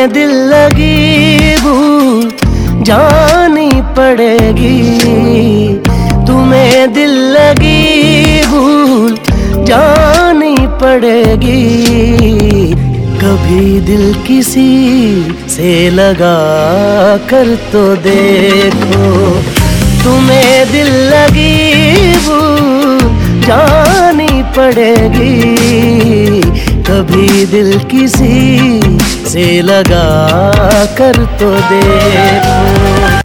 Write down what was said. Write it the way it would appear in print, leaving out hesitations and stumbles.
तुम्हें दिल लगी भूल जानी पड़ेगी, तुम्हें दिल लगी भूल जानी पड़ेगी। कभी दिल किसी से लगा कर तो देखो, तुम्हें दिल लगी भूल जानी पड़ेगी। कभी दिल किसी से लगा कर तो देखो।